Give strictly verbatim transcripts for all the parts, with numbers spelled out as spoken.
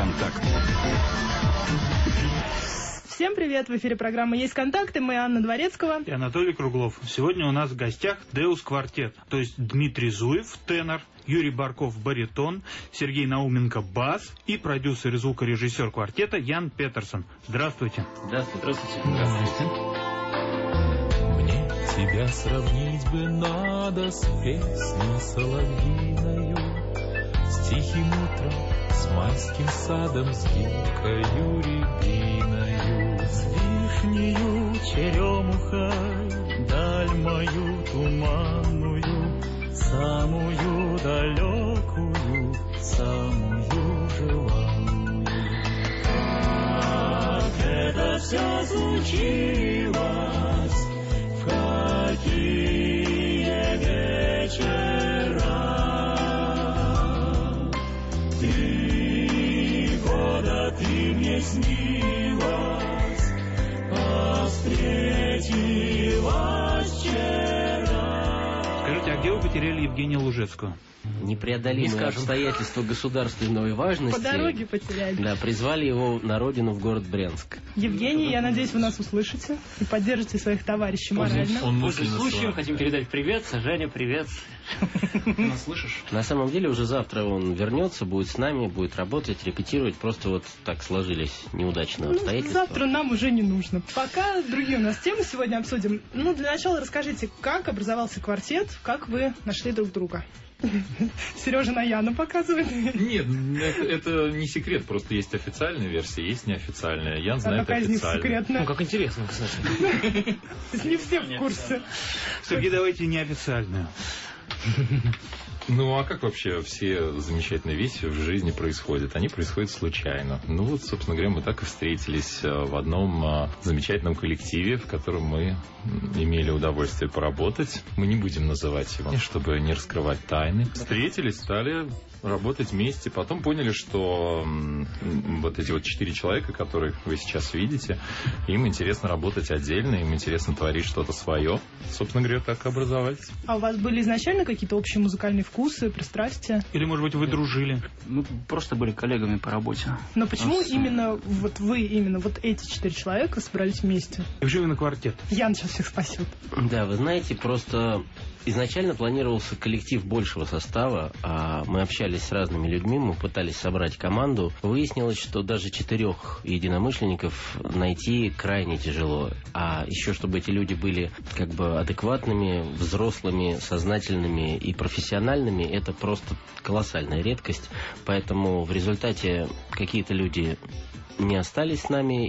контакт». Всем привет! В эфире программа «Есть контакты». Мы Анна Дворецкого и Анатолий Круглов. Сегодня у нас в гостях Deus Quartet, то есть Дмитрий Зуев, тенор, Юрий Барков, баритон, Сергей Науменко, бас и продюсер и звукорежиссер квартета Ян Петерсон. Здравствуйте. Здравствуйте. Здравствуйте. Мне тебя сравнить бы надо с песней соловьиною, с тихим утром, с майским садом, с гибкою рябиною, с вишнею черемухой, даль мою туманную, самую далекую, самую желанную. Как это все случилось, в какие вечера три года ты мне снилась, а встретилась вчера. Скажите, а где вы потеряли Евгения Лужецкого? Непреодолимые обстоятельства государственной важности. По дороге потеряли. Да, призвали его на родину в город Брянск. Евгений, я надеюсь, вы нас услышите и поддержите своих товарищей морально. Он После случая хотим передать привет. Женя, привет. Ты нас слышишь? На самом деле уже завтра он вернется, будет с нами, будет работать, репетировать. Просто вот так сложились неудачно ну, обстоятельства. Завтра нам уже не нужно. Пока другие у нас темы сегодня обсудим. Ну, для начала расскажите, как образовался квартет, как вы нашли друг друга. Сережа на Яну показывает. Нет, это, это не секрет, просто есть официальная версия, есть неофициальная. Ян а знает какая из них официальную. секретная? Ну, как интересно, кстати. Не все в курсе. Сергей, давайте неофициальную. Ну, а как вообще все замечательные вещи в жизни происходят? Они происходят случайно. Ну, вот, собственно говоря, мы так и встретились в одном замечательном коллективе, в котором мы имели удовольствие поработать. Мы не будем называть его, чтобы не раскрывать тайны. Встретились, стали работать вместе. Потом поняли, что вот эти вот четыре человека, которых вы сейчас видите, им интересно работать отдельно, им интересно творить что-то свое. Собственно говоря, так и образовались. А у вас были изначально какие-то общие музыкальные вкусы, пристрастия? Или, может быть, вы дружили? Мы просто были коллегами по работе. Но почему Нас... именно вот вы, именно вот эти четыре человека собрались вместе? И жили на квартет. Ян сейчас всех спасет. Да, вы знаете, просто изначально планировался коллектив большего состава, а мы общались с разными людьми, мы пытались собрать команду. Выяснилось, что даже четырех единомышленников найти крайне тяжело. А еще, чтобы эти люди были как бы адекватными, взрослыми, сознательными и профессиональными, это просто колоссальная редкость. Поэтому в результате какие-то люди не остались с нами,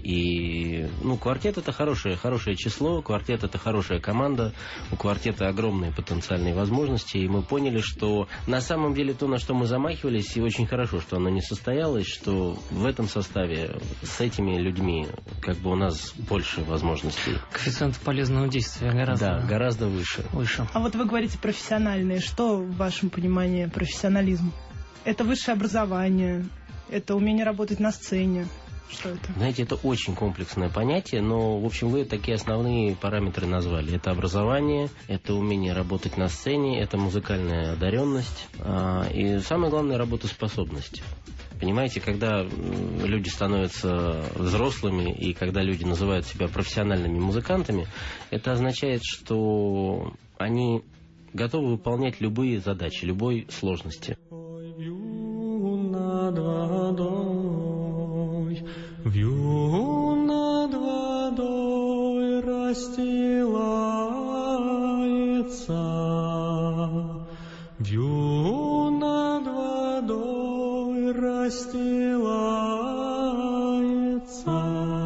и ну, квартет — это хорошее, хорошее число, квартет — это хорошая команда, у квартета огромные потенциальные возможности, и мы поняли, что на самом деле то, на что мы замахивались, и очень хорошо, что оно не состоялось, что в этом составе с этими людьми как бы у нас больше возможностей. Коэффициент полезного действия гораздо... Да, гораздо выше. выше. А вот вы говорите профессиональные. Что в вашем понимании профессионализм? Это высшее образование, это умение работать на сцене. Что это? Знаете, это очень комплексное понятие, но, в общем, вы такие основные параметры назвали. Это образование, это умение работать на сцене, это музыкальная одаренность, и самое главное — работоспособность. Понимаете, когда люди становятся взрослыми и когда люди называют себя профессиональными музыкантами, это означает, что они готовы выполнять любые задачи, любой сложности. Вью над водой расстилается, вью над водой расстилается,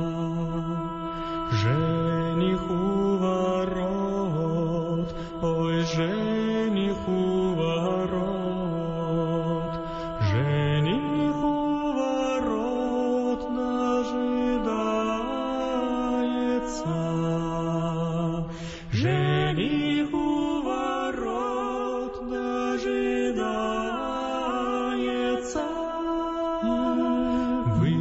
жених у ворот, ой, жених у ворот, жених у ворот дожидается, жених у ворот дожидается. Вы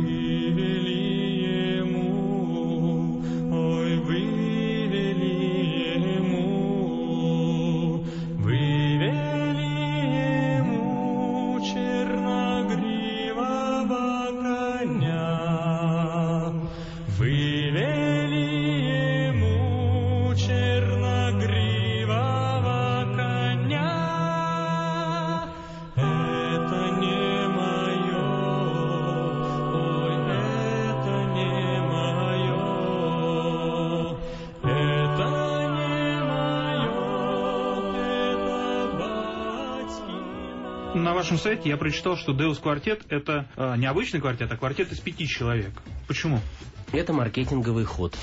на вашем сайте я прочитал, что Deus Quartet — это э, не обычный квартет, а квартет из пяти человек. Почему? Это маркетинговый ход.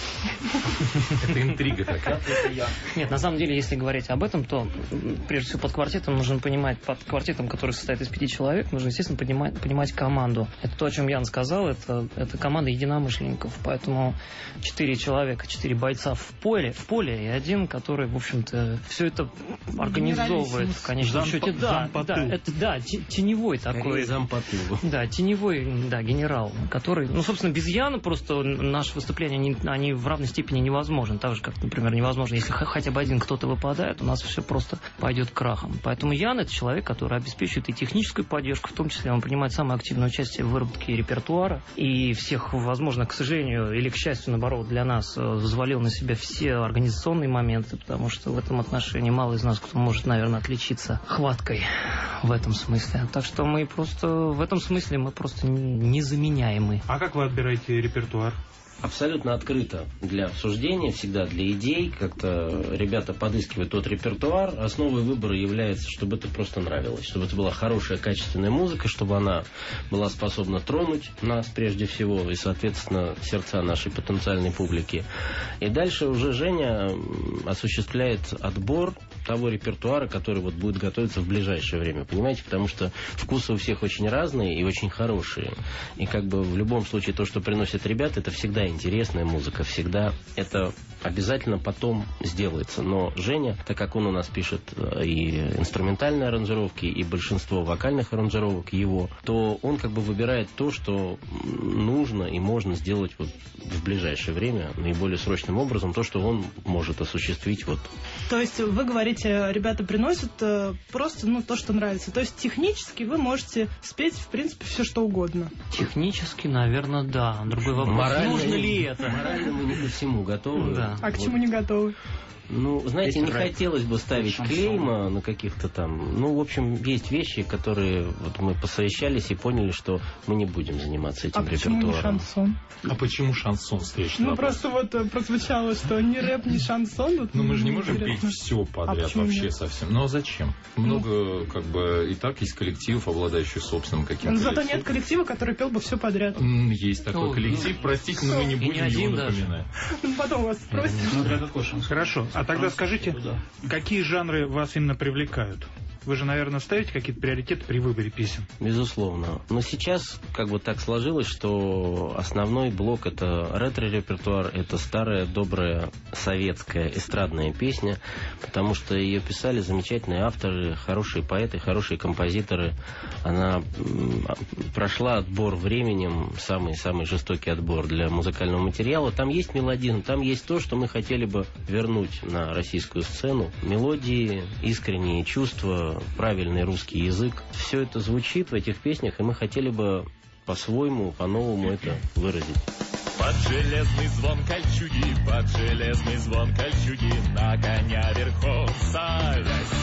Это интрига такая. Нет, на самом деле, если говорить об этом, то прежде всего под квартетом нужно понимать, под квартетом, который состоит из пяти человек, нужно, естественно, понимать, понимать команду. Это то, о чем Ян сказал, это, это команда единомышленников. Поэтому четыре человека, четыре бойца в поле, в поле и один, который, в общем-то, все это организовывает в конечном Зам, счете. Да, да, это да, теневой такой. Зам по тылу. Да, теневой, да, генерал, который, ну, собственно, без Яна просто наши выступления, они, они в равной степени невозможны. Так же, как, например, невозможно, если хотя бы один кто-то выпадает, у нас все просто пойдет крахом. Поэтому Ян — это человек, который обеспечивает и техническую поддержку, в том числе он принимает самое активное участие в выработке репертуара и всех, возможно, к сожалению или к счастью, наоборот, для нас взвалил на себя все организационные моменты, потому что в этом отношении мало из нас кто может, наверное, отличиться хваткой в этом смысле. Так что мы просто, в этом смысле мы просто незаменяемы. А как вы отбираете репертуар? Абсолютно открыто для обсуждения, всегда для идей. Как-то ребята подыскивают тот репертуар. Основой выбора является, чтобы это просто нравилось. Чтобы это была хорошая, качественная музыка, чтобы она была способна тронуть нас прежде всего и, соответственно, сердца нашей потенциальной публики. И дальше уже Женя осуществляет отбор того репертуара, который вот будет готовиться в ближайшее время. Понимаете? Потому что вкусы у всех очень разные и очень хорошие. И как бы в любом случае то, что приносят ребята, это всегда интересная музыка, всегда это обязательно потом сделается. Но Женя, так как он у нас пишет и инструментальные аранжировки, и большинство вокальных аранжировок его, то он как бы выбирает то, что нужно и можно сделать вот в ближайшее время, наиболее срочным образом, то, что он может осуществить. Вот. То есть вы говорите, ребята приносят просто ну, то, что нравится. То есть технически вы можете спеть, в принципе, все что угодно. Технически, наверное, да. Другой вопрос. Морально, нужно ли это? Морально мы не ко всему готовы. Да. А к Вот. чему не готовы? Ну, знаете, Есть не рэп, хотелось бы ставить шансон. клейма на каких-то там... Ну, в общем, есть вещи, которые вот мы посовещались и поняли, что мы не будем заниматься этим А почему не репертуаром. шансон? А почему шансон, встречный Ну, вопрос? просто вот э, прозвучало, что ни рэп, ни шансон. Вот, Ну, мы же не мне можем петь интересно. все подряд почему вообще нет? совсем. Ну, а зачем? Много, как бы, и так есть коллективов, обладающих собственным каким-то Зато лицом. нет коллектива, который пел бы все подряд. М, Есть такой Ну, коллектив, простите, но мы не и не будем один его даже. напоминать. Ну, потом вас спросят. Смотря какой шансон. Хорошо. А тогда скажите, какие жанры вас именно привлекают? Вы же, наверное, ставите какие-то приоритеты при выборе песен? Безусловно. Но сейчас как бы так сложилось, что основной блок — это ретро-репертуар, это старая, добрая, советская эстрадная песня, потому что ее писали замечательные авторы, хорошие поэты, хорошие композиторы. Она м, прошла отбор временем, самый-самый жестокий отбор для музыкального материала. Там есть мелодизм, там есть то, что мы хотели бы вернуть на российскую сцену. Мелодии, искренние чувства, правильный русский язык. Все это звучит в этих песнях, и мы хотели бы по-своему, по-новому это выразить. Под железный звон кольчуги, под железный звон кольчуги, на коня верхом садясь.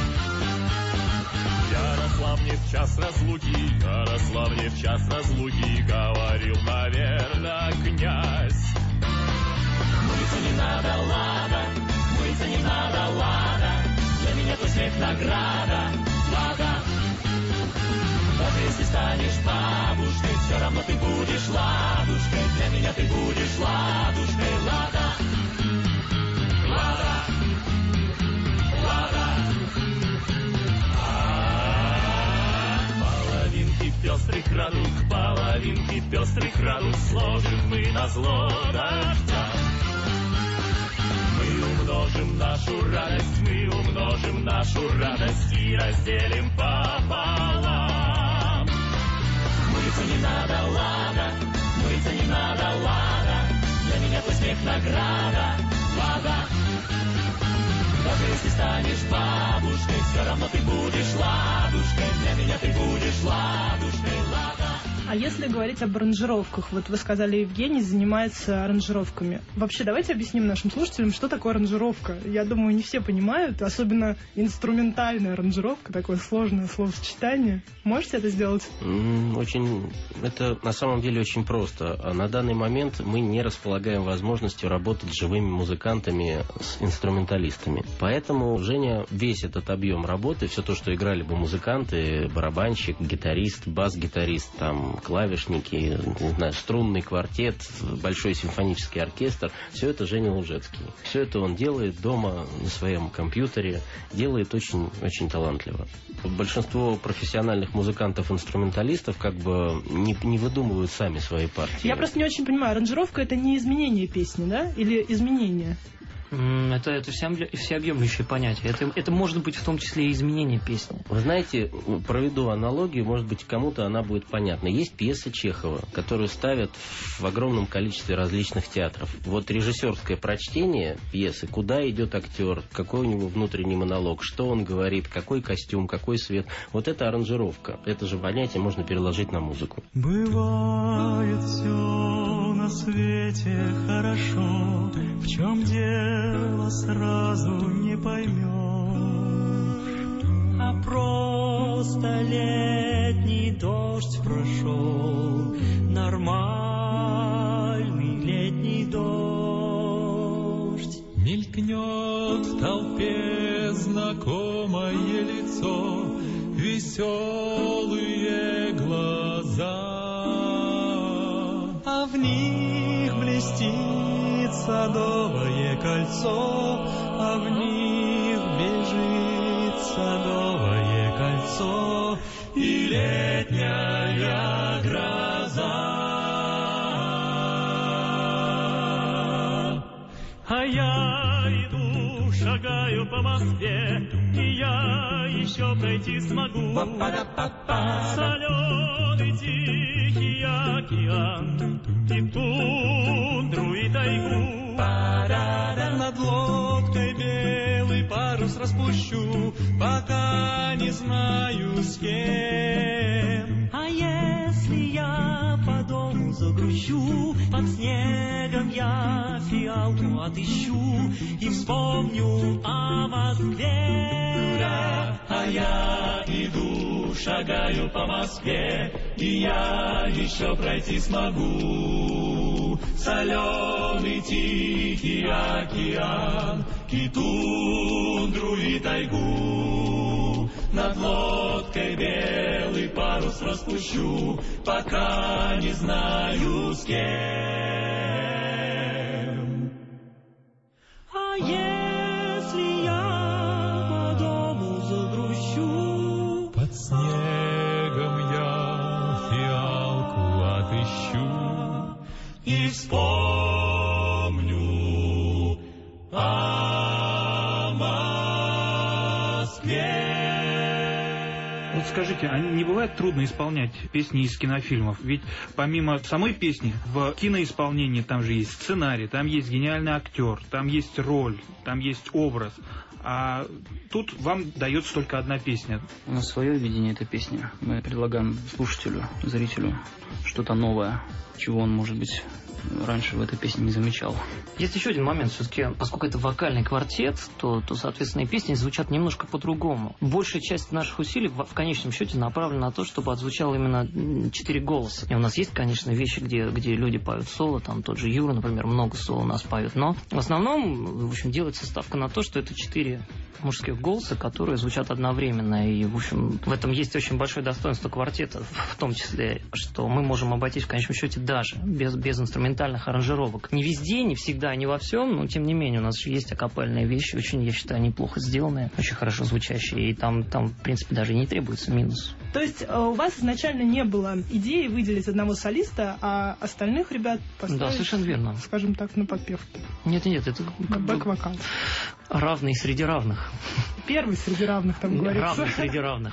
Ярослав не в час разлуки, Ярослав не в час разлуки, говорил, наверное, князь. Мыться не надо, лада, мыться не надо, лада, для меня твой смех награда, лада. Даже если станешь бабушкой, все равно ты будешь ладушкой, для меня ты будешь ладушкой, лада. Лада. Лада. Половинки пестрых радуг, половинки пестрых радуг сложим мы на зло дождя. Мы умножим нашу радость, мы умножим нашу радость и разделим пополам. Мыться не надо, лада, мыться не надо, лада, для меня твой смех награда, лада. Даже если станешь бабушкой, все равно ты будешь ладушкой, для меня ты будешь ладушкой, лада. А если говорить об аранжировках, вот вы сказали, Евгений занимается аранжировками. Вообще, давайте объясним нашим слушателям, что такое аранжировка. Я думаю, не все понимают, особенно инструментальная аранжировка, такое сложное словосочетание. Можете это сделать? Очень, это на самом деле очень просто. На данный момент мы не располагаем возможностью работать с живыми музыкантами, с инструменталистами. Поэтому Женя весь этот объем работы, все то, что играли бы музыканты, барабанщик, гитарист, бас-гитарист, там, клавишники, не знаю, струнный квартет, большой симфонический оркестр, все это Женя Лужецкий. Все это он делает дома на своем компьютере, делает очень, очень талантливо. Большинство профессиональных музыкантов-инструменталистов как бы не, не выдумывают сами свои партии. Я просто не очень понимаю, аранжировка — это не изменение песни, да? Или изменение? Это, это всеобъемлющее понятие. Это, это может быть в том числе и изменение песни. Вы знаете, проведу аналогию, может быть, кому-то она будет понятна. Есть пьеса Чехова, которую ставят в огромном количестве различных театров. Вот режиссерское прочтение пьесы, куда идет актер, какой у него внутренний монолог, что он говорит, какой костюм, какой свет. Вот это аранжировка. Это же понятие можно переложить на музыку. Бывает все на свете хорошо, в чем дело сразу не поймешь, а просто летний дождь прошел, нормальный летний дождь. Мелькнет в толпе знакомое лицо, веселые глаза, а в них блестит садовое кольцо, а в них бежит садовое кольцо и летняя гроза. А я иду, шагаю по Москве, и я еще пройти смогу. Соленый тихий океан, и тундру, и тайгу. Над лодкой белый парус распущу, пока не знаю с кем. А если я по дому загрущу, под снегом я фиалку отыщу и вспомню о Москве. А я иду, шагаю по Москве, и я еще пройти смогу. Соленый тихий океан, и тундру, и тайгу. Над лодкой белый парус распущу, пока не знаю с кем. А если я по дому загрущу, под снегом я фиалку отыщу и вспомню о Москве. Вот скажите, а не бывает трудно исполнять песни из кинофильмов? Ведь помимо самой песни, в киноисполнении там же есть сценарий, там есть гениальный актер, там есть роль, там есть образ. А тут вам дается только одна песня. У нас свое видение этой песни. Мы предлагаем слушателю, зрителю что-то новое, чего он, может быть, раньше в этой песне не замечал. Есть еще один момент, все-таки, поскольку это вокальный квартет, то, то, соответственно, и песни звучат немножко по-другому. Большая часть наших усилий в, в конечном счете направлена на то, чтобы отзвучало именно четыре голоса. И у нас есть, конечно, вещи, где, где люди поют соло, там тот же Юра, например, много соло у нас поют, но в основном, в общем, делается ставка на то, что это четыре мужских голоса, которые звучат одновременно. И, в общем, в этом есть очень большое достоинство квартета, в том числе, что мы можем обойтись, в конечном счете, даже без, без инструментальных аранжировок. Не везде, не всегда, не во всем, но, тем не менее, у нас же есть акапельные вещи, очень, я считаю, неплохо сделанные, очень хорошо звучащие, и там, там в принципе, даже не требуется минус. То есть у вас изначально не было идеи выделить одного солиста, а остальных ребят поставить, да, совершенно верно, скажем так, на подпевке? Нет-нет, это как бэк-вокал. Равный среди равных. Первый среди равных, там говорится. Равный среди равных.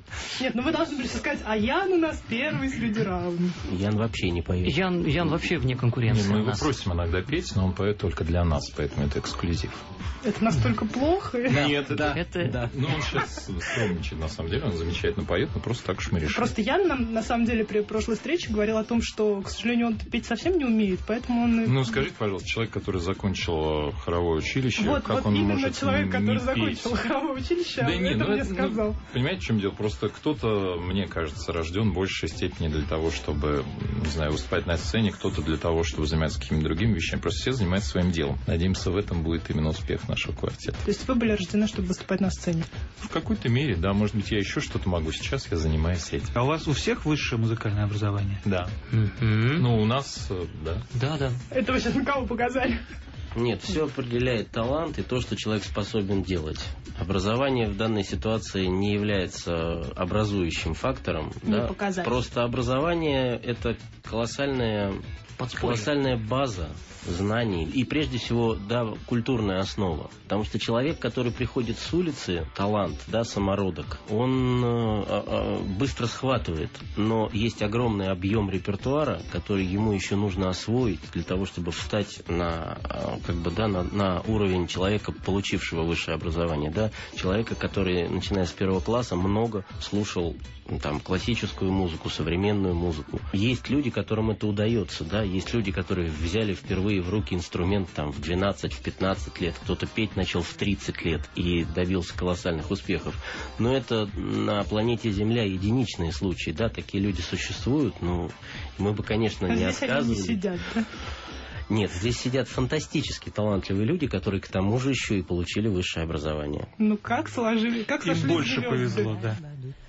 Нет, ну вы должны были сказать, а Ян у нас первый среди равных. Ян вообще не поет. Ян, Ян вообще вне конкуренции. Не, мы у его нас. просим иногда петь, но он поет только для нас, поэтому это эксклюзив. Это настолько плохо. Нет, Да, Это- да. Ну, он сейчас скромничает, на самом деле, он замечательно поет, но просто так уж мы решили. Просто Ян нам, на самом деле, при прошлой встрече говорил о том, что, к сожалению, он петь совсем не умеет, поэтому он... и- Ну, скажите, пожалуйста, человек, который закончил хоровое училище, вот, как вот он именно может человек, не который петь? закончил хоровое училище, Да об не, этом ну, мне это, сказал. ну, понимаете, в чем дело? Просто кто-то, мне кажется, рожден в большей степени для того, чтобы, не знаю, выступать на сцене, кто-то для того, чтобы заниматься какими-то другими вещами. Просто все занимаются своим делом. Надеемся, в этом будет именно успех нашего квартета. То есть вы были рождены, чтобы выступать на сцене? В какой-то мере, да. Может быть, я еще что-то могу. Сейчас я занимаюсь этим. А у вас у всех высшее музыкальное образование? Да. Мгм. Ну, у нас, э, да. Да, да. Это вы сейчас на кого показали? Нет, все определяет талант и то, что человек способен делать. Образование в данной ситуации не является образующим фактором. Не да. показатель. Просто образование – это колоссальная, Подспорье. колоссальная база знаний и, прежде всего, да, культурная основа. Потому что человек, который приходит с улицы, талант, да, самородок, он э, э, быстро схватывает. Но есть огромный объем репертуара, который ему еще нужно освоить для того, чтобы встать на, э, как бы, да, на, на уровень человека, получившего высшее образование. Да? Человека, который, начиная с первого класса, много слушал там, классическую музыку, современную музыку. Есть люди, которым это удается. Да? Есть люди, которые взяли впервые в руки инструмент там, в двенадцать-пятнадцать лет. Кто-то петь начал в тридцать лет и добился колоссальных успехов. Но это на планете Земля единичные случаи. Да? Такие люди существуют. Ну, мы бы, конечно, А не здесь они отказывали. не сидят, да? Нет, здесь сидят фантастически талантливые люди, которые к тому же еще и получили высшее образование. Ну как сложили? Как Им сошлись больше звезды? повезло, да.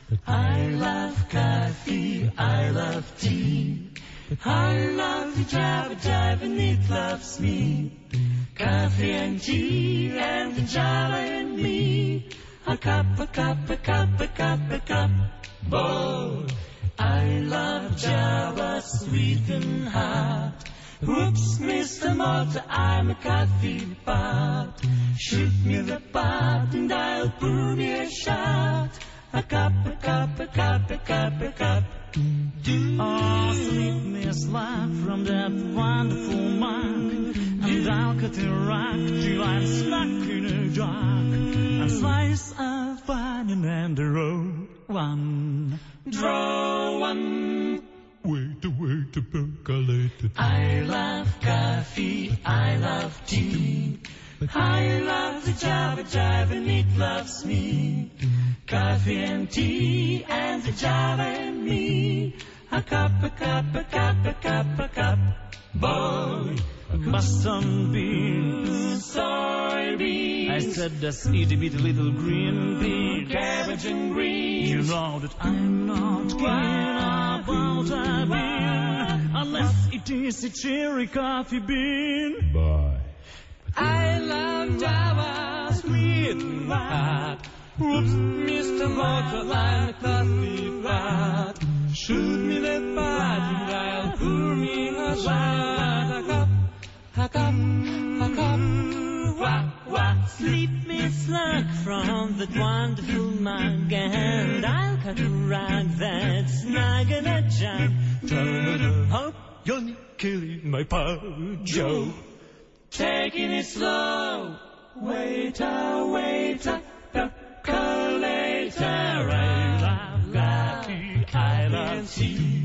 I love coffee, I love tea. I love the Java Jive and it loves me. Coffee and tea and the Java and me. A cup, a cup, a cup, a cup, a cup. Boy, I love Java sweet and hot. Whoops, Mister Malta, I'm a coffee pot. Shoot me the pot and I'll pour me a shot. A cup, a cup, a cup, a cup, a cup. Oh, sweetness life from that wonderful mug. And I'll cut a rock till I'm stuck in a jug. A slice of wine and a roll one. Draw one. Wait, wait, to percolate it. I love coffee, I love tea. I love the Java Jive and it loves me. Coffee and tea and the Java and me. A cup, a cup, a cup, a cup, a cup. Boy, Boston beans. soybeans. I said that's itty bitty little green beans. Cabbage and greens. You know that I'm not keen about a bean unless it is a cherry coffee bean. Bye. I love Java, sweet and hot. Whoops, Mister Motor, I'm a coffee pot. Shoot me that pot and I'll pour me a shot. A cup, a cup, a cup. Wah, wah. Sleep me slug from that wonderful mug, and I'll cut a rug that's snug in a jug. Hope you're killing my Joe. Taking it slow. Waiter, waiter, percolator. I love coffee, I love tea.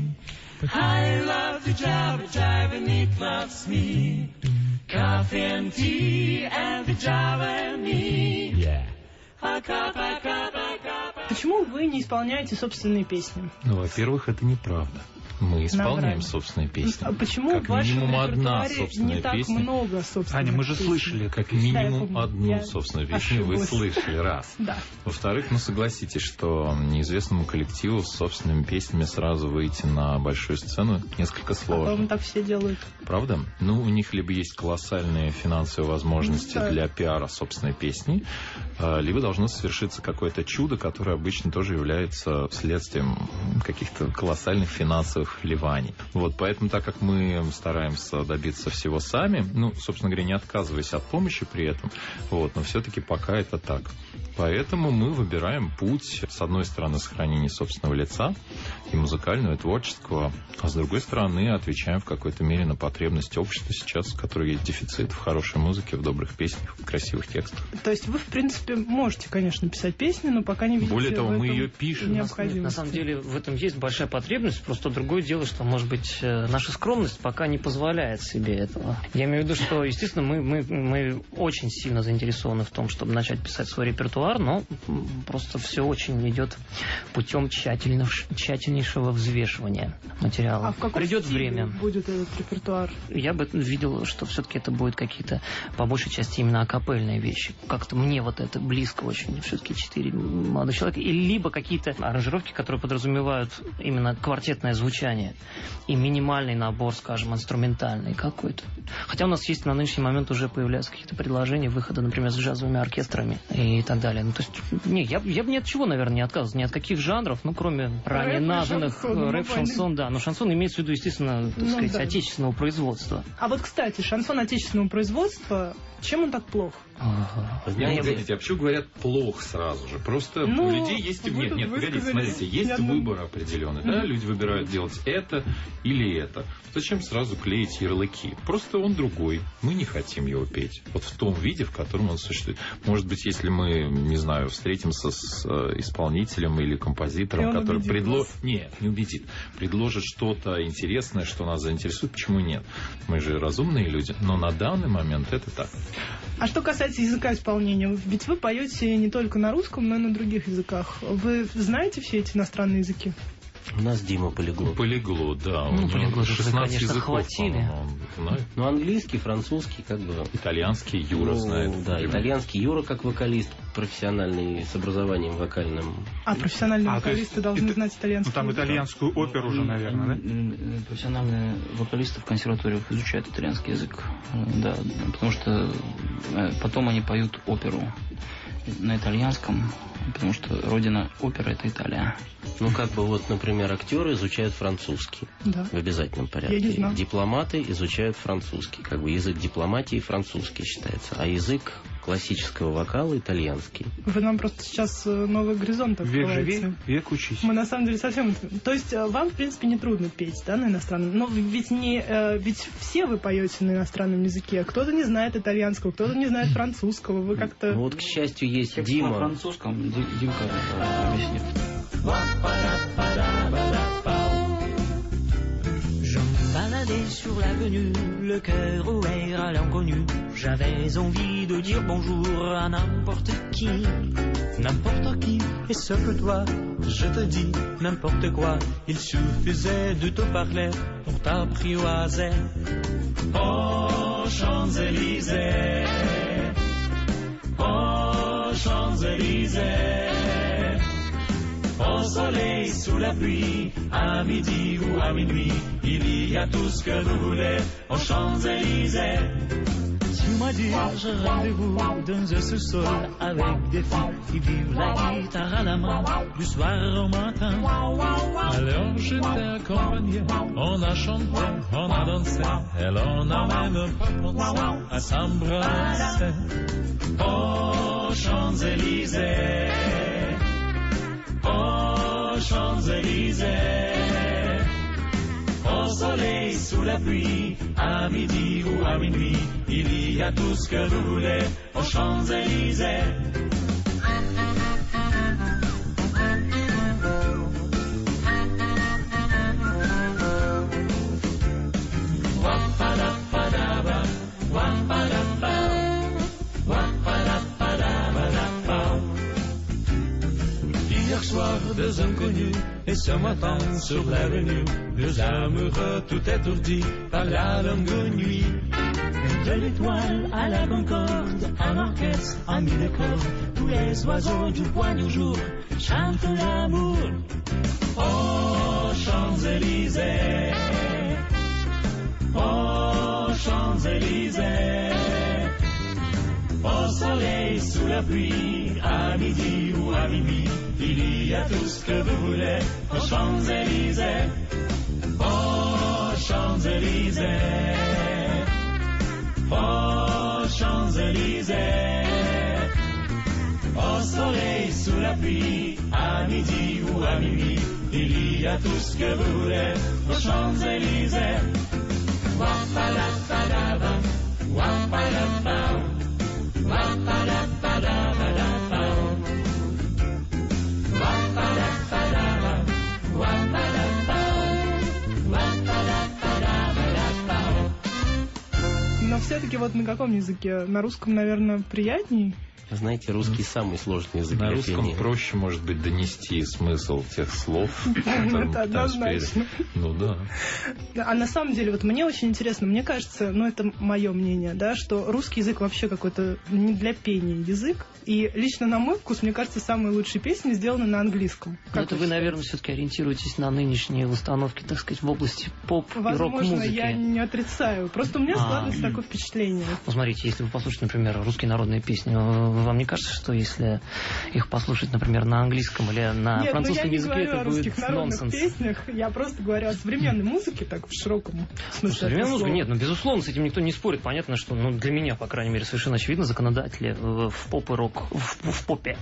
I love the Java Jive and it loves me. Coffee and tea and the Java and me. Yeah. A cup, a cup, a cup, a Почему вы не исполняете собственные песни? Ну, во-первых, это неправда. Мы исполняем Наврали. собственные песни. А почему Как в вашем минимум одна репертуаре собственная не так песня. много собственных Аня, мы же песен? слышали, Как Да, я минимум помню. одну Я собственную песню вы ошиблась. слышали, раз. Да. Во-вторых, ну согласитесь, что неизвестному коллективу с собственными песнями сразу выйти на большую сцену несколько По-моему, сложно. так все делают. Правда? Ну, у них либо есть колоссальные финансовые возможности Да. для пиара собственной песни, а, либо должно совершиться какое-то чудо, которое обычно тоже является следствием каких-то колоссальных финансовых красивых Ливане. Вот, поэтому, так как мы стараемся добиться всего сами, ну, собственно говоря, не отказываясь от помощи при этом, вот, но все-таки пока это так. Поэтому мы выбираем путь, с одной стороны, сохранения собственного лица и музыкального, и творческого, а с другой стороны, отвечаем в какой-то мере на потребности общества сейчас, в которой есть дефицит в хорошей музыке, в добрых песнях, в красивых текстах. То есть вы, в принципе, можете, конечно, писать песни, но пока не видите. Более того, мы ее пишем. Нет, на самом деле в этом есть большая потребность, просто другое дело, что, может быть, наша скромность пока не позволяет себе этого. Я имею в виду, что, естественно, мы, мы, мы очень сильно заинтересованы в том, чтобы начать писать свой репертуар, но просто все очень идет путем тщательно, тщательнейшего взвешивания материала. А в каком Придет стиле время. Будет этот репертуар? Я бы видел, что все-таки это будет какие-то, по большей части, именно акапельные вещи. Как-то мне вот это близко очень. Все-таки четыре молодых человека. И либо какие-то аранжировки, которые подразумевают именно квартетное звучание и минимальный набор, скажем, инструментальный какой-то. Хотя у нас есть на нынешний момент уже появляются какие-то предложения выхода, например, с джазовыми оркестрами и так далее. Ну, то есть, не, я, я бы ни от чего, наверное, не отказывался, ни от каких жанров, ну, кроме ранее Рэп, названных шансон, рэп, шансон, да. Но шансон имеется в виду, естественно, так ну, сказать, да. отечественного производства. А вот, кстати, шансон отечественного производства, чем он так плох? Ага. Не, погодите, а почему говорят плохо сразу же? Просто ну, у людей есть... Нет, нет, погодите, смотрите, есть одну... выбор определенный, да? Люди выбирают делать это или это. Зачем сразу клеить ярлыки? Просто он другой. Мы не хотим его петь. Вот в том виде, в котором он существует. Может быть, если мы, не знаю, встретимся с исполнителем или композитором, который предложит... Нет, не убедит. Предложит что-то интересное, что нас заинтересует. Почему нет? Мы же разумные люди. Но на данный момент это так. А что касается языка исполнения, ведь вы поете не только на русском, но и на других языках. Вы знаете все эти иностранные языки? У нас Дима полиглот. Полиглот, да. Ну, полиглот, шестнадцать конечно, языков, хватили. Ну, английский, французский, как бы... Итальянский Юра ну, знает. Да, например. итальянский Юра как вокалист, профессиональный, с образованием вокальным. А профессиональные А, вокалисты есть, должны это, знать итальянский ну, там язык. итальянскую оперу уже, наверное, да? Профессиональные вокалисты в консерваториях изучают итальянский язык. Да, потому что потом они поют оперу на итальянском, потому что родина оперы — это Италия. Ну, как бы вот, например, актеры изучают французский Да. в обязательном порядке. Я не знаю. Дипломаты изучают французский. Как бы язык дипломатии французский считается, а язык классического вокала итальянский. Вы нам просто сейчас новый горизонт Век открываете. живи, век учись. Мы на самом деле совсем... То есть вам, в принципе, не трудно петь, да, на иностранном? Но ведь не... э, ведь все вы поете на иностранном языке. Кто-то не знает итальянского, кто-то не знает французского. Вы как-то... Ну, вот, к счастью, есть Текст на Дима. французском Ди- Димка э, объяснит. Je me baladais sur l'avenue, le cœur ouvert à l'inconnu. J'avais envie de dire bonjour à n'importe qui. N'importe qui, et ce que toi, je te dis n'importe quoi. Il suffisait de te parler pour t'apprivoiser. Oh, Champs-Élysées, oh, Champs-Élysées. Au soleil, sous la pluie, à midi ou à minuit, il y a tout ce que vous voulez aux Champs-Élysées. Tu m'as dit, j'ai rendez-vous dans un sous-sol avec des filles qui vivent la guitare à la main du soir au matin. Alors je t'ai accompagné, on a chanté, on a dansé, et l'on n'a même pas pensé à s'embrasser. Oh, Champs-Élysées, oh, Champs-Élysées. Au soleil, sous la pluie, à midi ou à minuit, il y a tout ce que vous voulez aux Champs-Élysées. Wapadappadaba, wapadappa, wapadappadabadappa. Hier soir, deux inconnus, et ce matin sur l'avenue, deux amoureux tout étourdis par la longue nuit. De l'étoile à la concorde, un orchestre a mis le corps. Tous les oiseaux du point du jour chantent l'amour. Oh, Champs-Élysées, oh, Champs-Élysées. Au soleil, sous la pluie, à midi ou à minuit, il y a tout ce que vous voulez aux Champs-Élysées. Champs-Élysées, aux Champs-Élysées, au soleil, sous la pluie, à midi ou à minuit, il y a tout ce que vous voulez aux Champs-Élysées. Wap-a-da-ba-da-ba, wap-a-da-ba, wap-a-da-ba-da-ba-da-ba, wap-a-da-ba-da-ba, wap-a-da-ba, wap-a-da-ba-da-ba-da-ba. Но все-таки вот на каком языке? На русском, наверное, приятней? Знаете, русский самый сложный язык На для русском пения. проще, может быть, донести смысл тех слов. которые мы Это пытаемся однозначно. передать. Ну да. А на самом деле, вот мне очень интересно, мне кажется, ну это мое мнение, да, что русский язык вообще какой-то не для пения язык. И лично на мой вкус, мне кажется, самые лучшие песни сделаны на английском. Но Как это вы, наверное, все-таки ориентируетесь на нынешние установки, так сказать, в области поп и Возможно, рок-музыки. я не отрицаю. Просто у меня А. складывается такое впечатление. Ну, смотрите, если вы послушаете, например, русские народные песни, вам не кажется, что если их послушать, например, на английском или на Нет, французском ну я не языке, говорю это о будет русских народных нонсенс? песнях, я просто говорю о современной музыке, так в широком Ну, смысле. современная этого музыка, слова. нет, ну, безусловно, с этим никто не спорит. Понятно, что, ну, для меня, по крайней мере, совершенно очевидно, законодатели в, в поп и рок, в, в попе,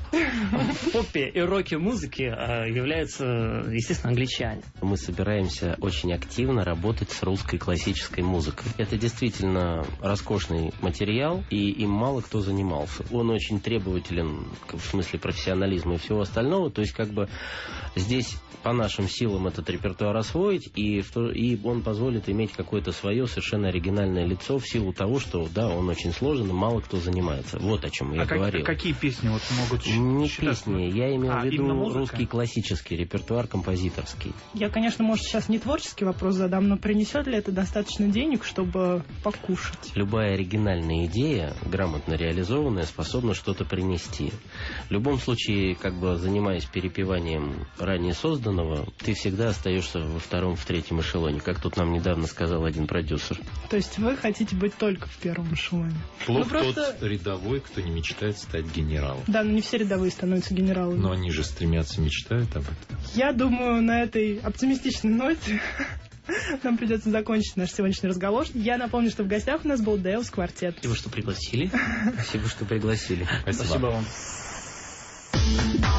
в попе и роке музыки а, являются, естественно, англичане. Мы собираемся очень активно работать с русской классической музыкой. Это действительно роскошный материал, и им мало кто занимался. Он очень требователен в смысле профессионализма и всего остального. То есть, как бы, здесь по нашим силам этот репертуар освоить, и, в то, и он позволит иметь какое-то свое совершенно оригинальное лицо в силу того, что, да, он очень сложен, и мало кто занимается. Вот о чем я А как- говорил. какие песни вот могут Не считаться? песни, я имел А, в виду именно музыка? русский классический репертуар, композиторский. Я, конечно, может, сейчас не творческий вопрос задам, но принесет ли это достаточно денег, чтобы покушать? Любая оригинальная идея, грамотно реализованная, способна что-то принести. В любом случае, как бы занимаясь перепеванием ранее созданного, ты всегда остаешься во втором, в третьем эшелоне, как тут нам недавно сказал один продюсер. То есть вы хотите быть только в первом эшелоне? Плох Ну, просто- тот рядовой, кто не мечтает стать генералом. Да, но не все рядовые становятся генералами. Но они же стремятся, мечтают об этом. Я думаю, на этой оптимистичной ноте нам придется закончить наш сегодняшний разговор. Я напомню, что в гостях у нас был Deus Квартет. Спасибо, что пригласили. Спасибо, что пригласили. Спасибо. Спасибо вам.